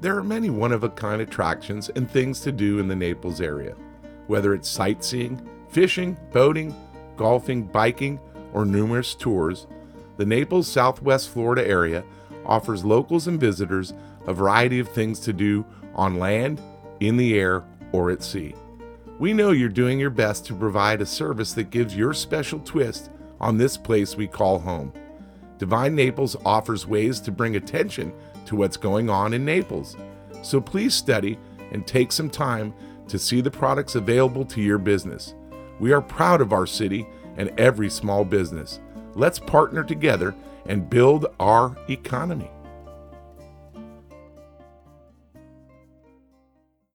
There are many one-of-a-kind attractions and things to do in the Naples area. Whether it's sightseeing, fishing, boating, golfing, biking, or numerous tours, the Naples, Southwest Florida area offers locals and visitors a variety of things to do on land, in the air, or at sea. We know you're doing your best to provide a service that gives your special twist on this place we call home. Divine Naples offers ways to bring attention to what's going on in Naples. So please study and take some time to see the products available to your business. We are proud of our city and every small business. Let's partner together and build our economy.